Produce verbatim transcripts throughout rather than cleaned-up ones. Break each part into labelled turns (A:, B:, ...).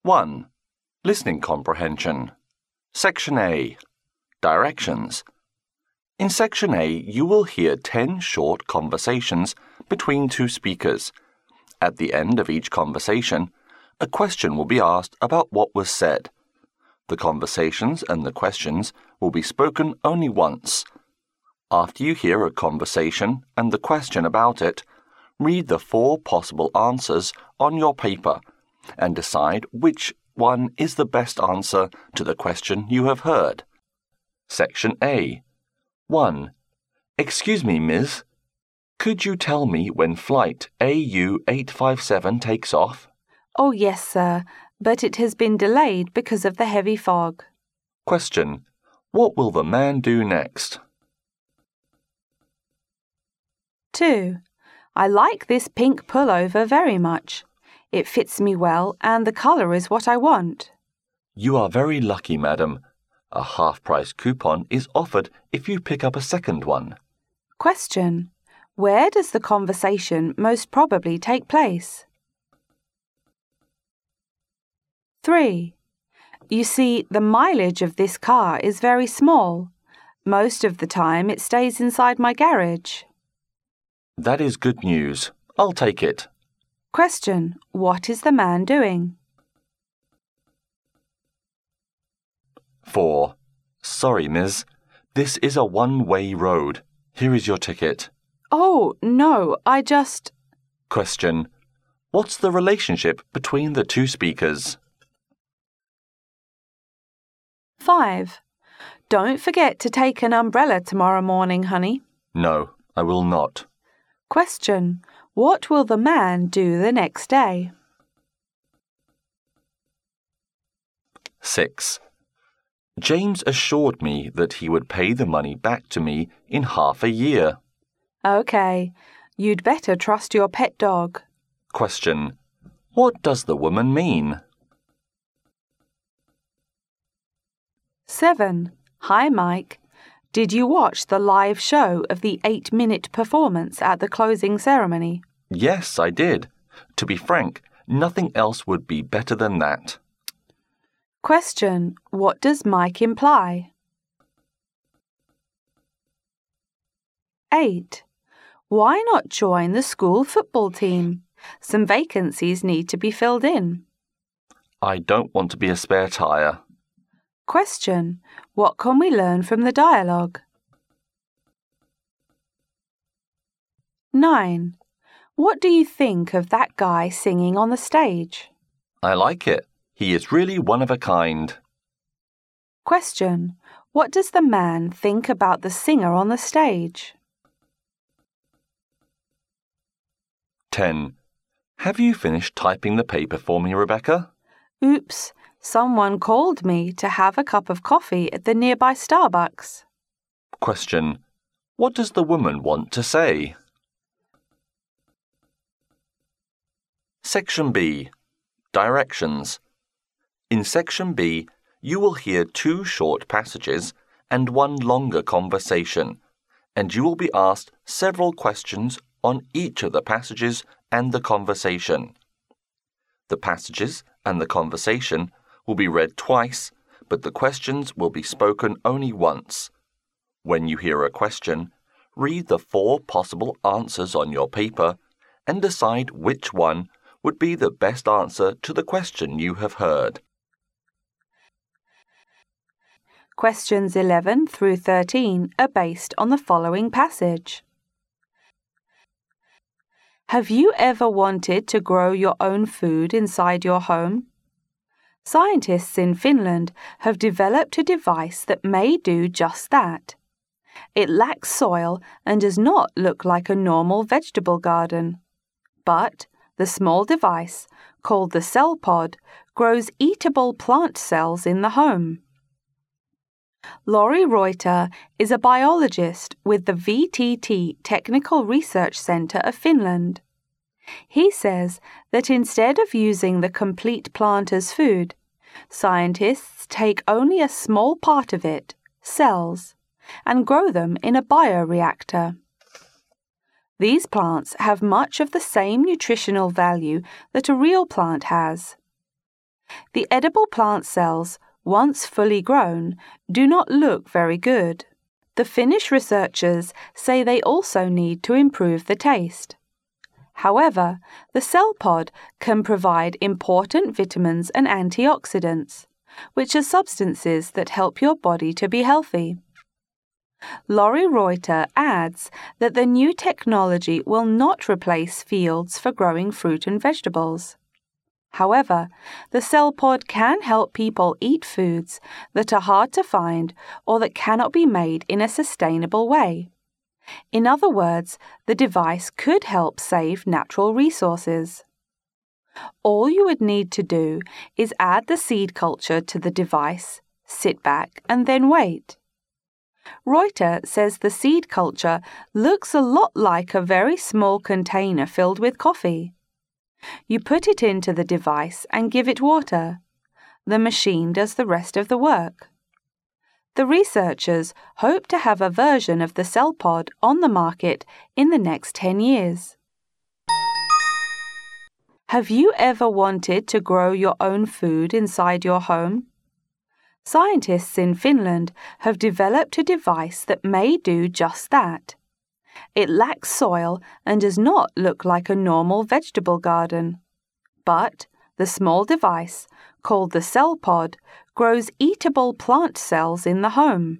A: one. Listening comprehension. Section A. Directions. In Section A, you will hear ten short conversations between two speakers. At the end of each conversation, a question will be asked about what was said. The conversations and the questions will be spoken only once. After you hear a conversation and the question about it, read the four possible answers on your paper and decide which one is the best answer to the question you have heard. Section A. one. Excuse me, Miz. Could you tell me when flight A U eight five seven takes off?
B: Oh, yes, sir, but it has been delayed because of the heavy fog.
A: Question. What will the man do next?
B: two. I like this pink pullover very much. It fits me well and the colour is what I want.
A: You are very lucky, madam. A half-price coupon is offered if you pick up a second one.
B: Question. Where does the conversation most probably take place? three. You see, the mileage of this car is very small. Most of the time it stays inside my garage.
A: That is good news. I'll take it.
B: Question. What is the man doing?
A: four. Sorry, miss. This is a one-way road. Here is your ticket.
B: Oh, no, I just...
A: Question. What's the relationship between the two speakers?
B: five. Don't forget to take an umbrella tomorrow morning, honey.
A: No, I will not.
B: Question. What will the man do the next day?
A: six. James assured me that he would pay the money back to me in half a year.
B: OK. You'd better trust your pet dog.
A: Question. What does the woman mean?
B: seven. Hi, Mike. Did you watch the live show of the eight-minute performance at the closing ceremony?
A: Yes, I did. To be frank, nothing else would be better than that.
B: Question. What does Mike imply? eight. Why not join the school football team? Some vacancies need to be filled in.
A: I don't want to be a spare tire.
B: Question. What can we learn from the dialogue? nine. What do you think of that guy singing on the stage?
A: I like it. He is really one of a kind.
B: Question. What does the man think about the singer on the stage?
A: ten. Have you finished typing the paper for me, Rebecca?
B: Oops. Someone called me to have a cup of coffee at the nearby Starbucks.
A: Question. What does the woman want to say? Section B. Directions. In Section B, you will hear two short passages and one longer conversation, and you will be asked several questions on each of the passages and the conversation. The passages and the conversation will be read twice, but the questions will be spoken only once. When you hear a question, read the four possible answers on your paper and decide which one would be the best answer to the question you have heard.
B: Questions eleven through thirteen are based on the following passage. Have you ever wanted to grow your own food inside your home? Scientists in Finland have developed a device that may do just that. It lacks soil and does not look like a normal vegetable garden. But the small device, called the cell pod, grows eatable plant cells in the home. Lori Reuter is a biologist with the V T T Technical Research Centre of Finland. He says that instead of using the complete plant as food, scientists take only a small part of it, cells, and grow them in a bioreactor. These plants have much of the same nutritional value that a real plant has. The edible plant cells, once fully grown, do not look very good. The Finnish researchers say they also need to improve the taste. However, the cell pod can provide important vitamins and antioxidants, which are substances that help your body to be healthy. Laurie Reuter adds that the new technology will not replace fields for growing fruit and vegetables. However, the cell pod can help people eat foods that are hard to find or that cannot be made in a sustainable way. In other words, the device could help save natural resources. All you would need to do is add the seed culture to the device, sit back, and then wait. Reuter says the seed culture looks a lot like a very small container filled with coffee. You put it into the device and give it water. The machine does the rest of the work. The researchers hope to have a version of the cell pod on the market in the next ten years. Have you ever wanted to grow your own food inside your home? Scientists in Finland have developed a device that may do just that. It lacks soil and does not look like a normal vegetable garden. But the small device, called the cell pod, grows eatable plant cells in the home.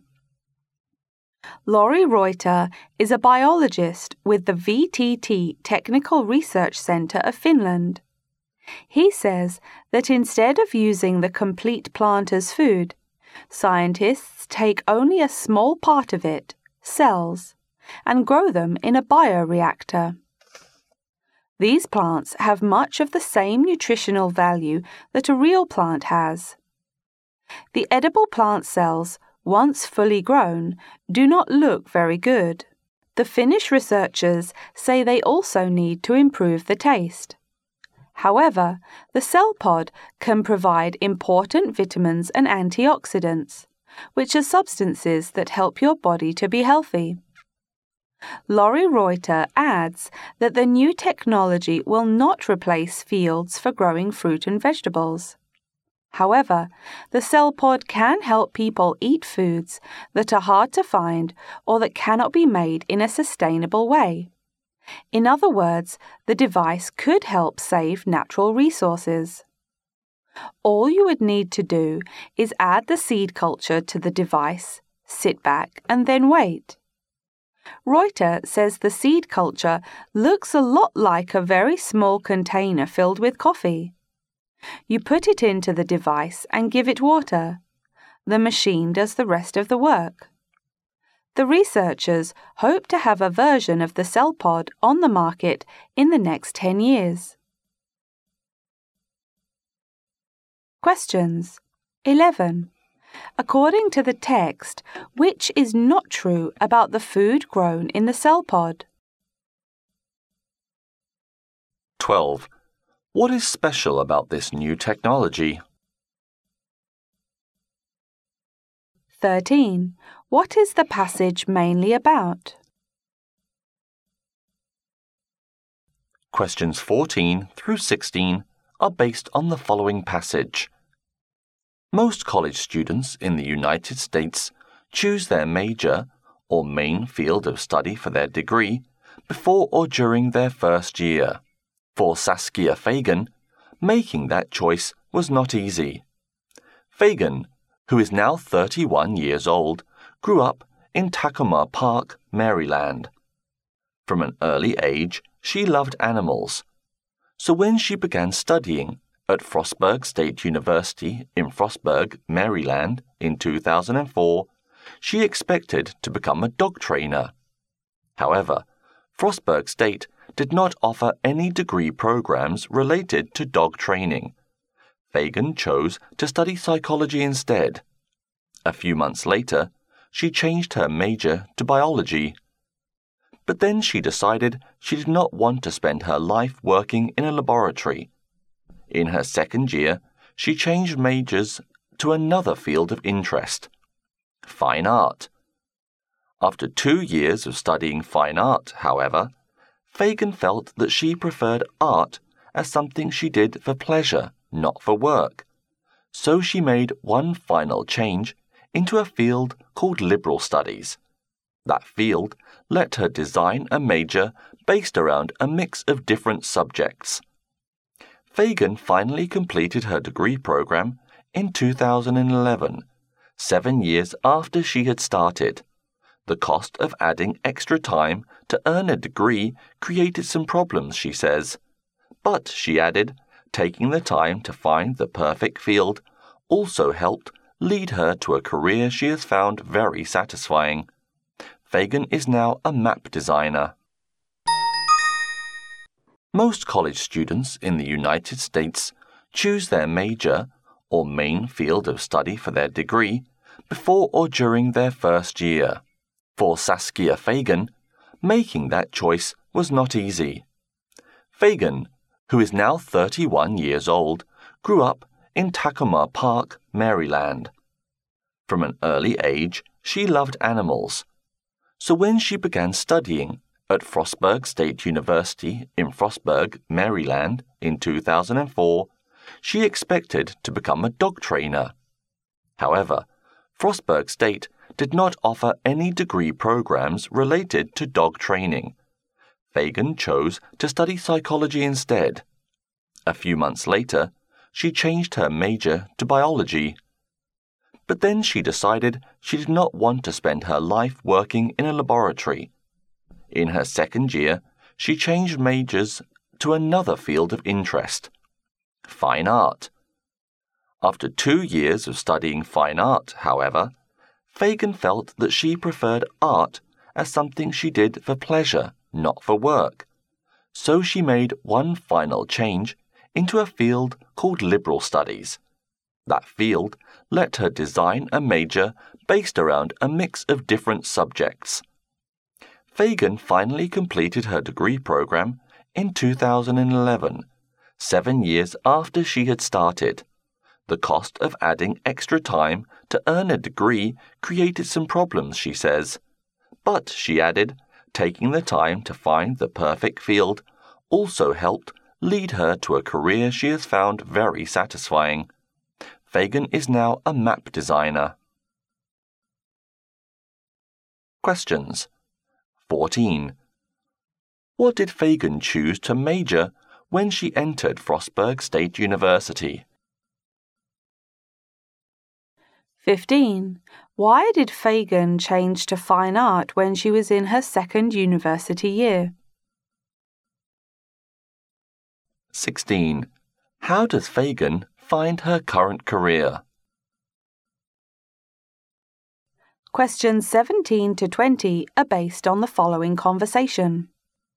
B: Laurie Reuter is a biologist with the V T T Technical Research Centre of Finland. He says that instead of using the complete plant as food, scientists take only a small part of it, cells, and grow them in a bioreactor. These plants have much of the same nutritional value that a real plant has. The edible plant cells, once fully grown, do not look very good. The Finnish researchers say they also need to improve the taste. However, the cell pod can provide important vitamins and antioxidants, which are substances that help your body to be healthy. Laurie Reuter adds that the new technology will not replace fields for growing fruit and vegetables. However, the cell pod can help people eat foods that are hard to find or that cannot be made in a sustainable way. In other words, the device could help save natural resources. All you would need to do is add the seed culture to the device, sit back, and then wait. Reuter says the seed culture looks a lot like a very small container filled with coffee. You put it into the device and give it water. The machine does the rest of the work. The researchers hope to have a version of the cell pod on the market in the next ten years. Questions. eleven. According to the text, which is not true about the food grown in the cell pod?
A: twelve. What is special about this new technology?
B: thirteen. What is the passage mainly about?
A: Questions fourteen through sixteen are based on the following passage. Most college students in the United States choose their major or main field of study for their degree before or during their first year. For Saskia Fagan, making that choice was not easy. Fagan, who is now thirty-one years old, grew up in Takoma Park, Maryland. From an early age, she loved animals. So when she began studying at Frostburg State University in Frostburg, Maryland, in two thousand four, she expected to become a dog trainer. However, Frostburg State did not offer any degree programs related to dog training. Fagan chose to study psychology instead. A few months later, she changed her major to biology. But then she decided she did not want to spend her life working in a laboratory. In her second year, she changed majors to another field of interest, fine art. After two years of studying fine art, however, Fagan felt that she preferred art as something she did for pleasure, not for work. so she made one final change into a field called liberal studies. That field let her design a major based around a mix of different subjects. Fagan finally completed her degree program in two thousand eleven, seven years after she had started. The cost of adding extra time to earn a degree created some problems, she says. But, she added, taking the time to find the perfect field also helped lead her to a career she has found very satisfying. Fagan is now a map designer. Most college students in the United States choose their major or main field of study for their degree before or during their first year. For Saskia Fagan, making that choice was not easy. Fagan, who is now thirty-one years old, grew up in Takoma Park, Maryland. From an early age, she loved animals. So when she began studying at Frostburg State University in Frostburg, Maryland, in two thousand four, she expected to become a dog trainer. However, Frostburg State did not offer any degree programs related to dog training. Fagan chose to study psychology instead. A few months later, she changed her major to biology. But then she decided she did not want to spend her life working in a laboratory. In her second year, she changed majors to another field of interest, fine art. After two years of studying fine art, however, Fagan felt that she preferred art as something she did for pleasure, not for work. So she made one final change into a field called liberal studies. That field let her design a major based around a mix of different subjects. Fagan finally completed her degree program in two thousand eleven, seven years after she had started. The cost of adding extra time to earn a degree created some problems, she says. But, she added, taking the time to find the perfect field also helped lead her to a career she has found very satisfying. Fagan is now a map designer. Questions. fourteen. What did Fagan choose to major when she entered Frostburg State University?
B: fifteen. Why did Fagan change to fine art when she was in her second university year?
A: sixteen. How does Fagan find her current career?
B: Questions seventeen to twenty are based on the following conversation.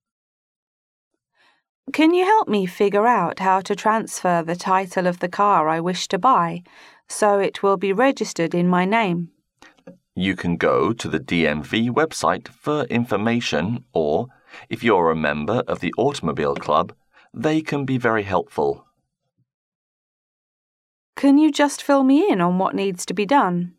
B: Can you help me figure out how to transfer the title of the car I wish to buy so it will be registered in my name?
A: You can go to the D M V website for information, or, if you're a member of the Automobile Club, they can be very helpful.
B: Can you just fill me in on what needs to be done?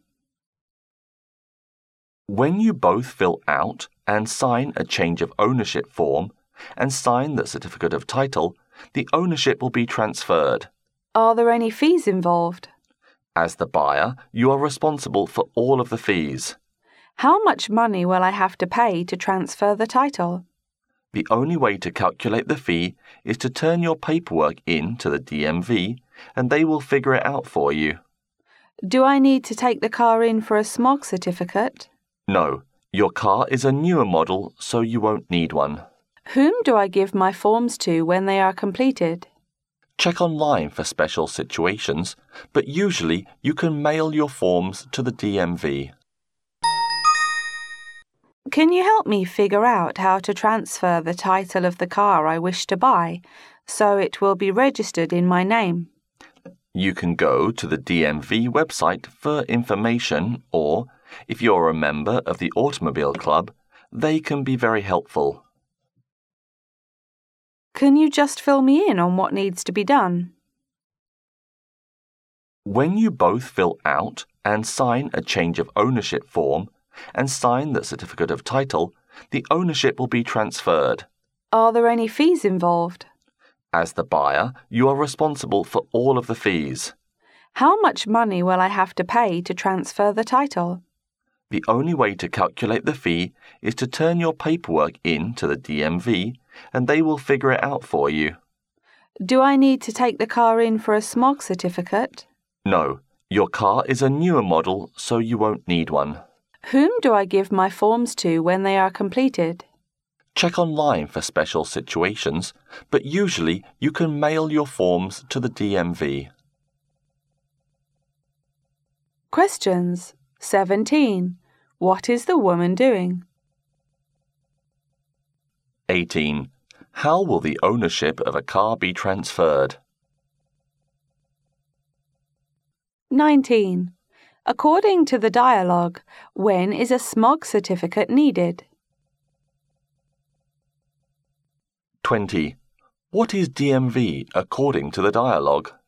A: When you both fill out and sign a change of ownership form and sign the certificate of title, the ownership will be transferred.
B: Are there any fees involved?
A: As the buyer, you are responsible for all of the fees.
B: How much money will I have to pay to transfer the title?
A: The only way to calculate the fee is to turn your paperwork in to the D M V and they will figure it out for you.
B: Do I need to take the car in for a smog certificate?
A: No, your car is a newer model, so you won't need one.
B: Whom do I give my forms to when they are completed?
A: Check online for special situations, but usually you can mail your forms to the D M V.
B: Can you help me figure out how to transfer the title of the car I wish to buy so it will be registered in my name?
A: You can go to the D M V website for information, or, if you're a member of the Automobile Club, they can be very helpful.
B: Can you just fill me in on what needs to be done?
A: When you both fill out and sign a change of ownership form and sign the certificate of title, the ownership will be transferred.
B: Are there any fees involved?
A: As the buyer, you are responsible for all of the fees.
B: How much money will I have to pay to transfer the title?
A: The only way to calculate the fee is to turn your paperwork in to the D M V and they will figure it out for you.
B: Do I need to take the car in for a smog certificate?
A: No, your car is a newer model, so you won't need one.
B: Whom do I give my forms to when they are completed?
A: Check online for special situations, but usually you can mail your forms to the D M V.
B: Questions. seventeen. What is the woman doing?
A: eighteen. How will the ownership of a car be transferred?
B: nineteen. According to the dialogue, when is a smog certificate needed?
A: twenty. What is D M V according to the dialogue?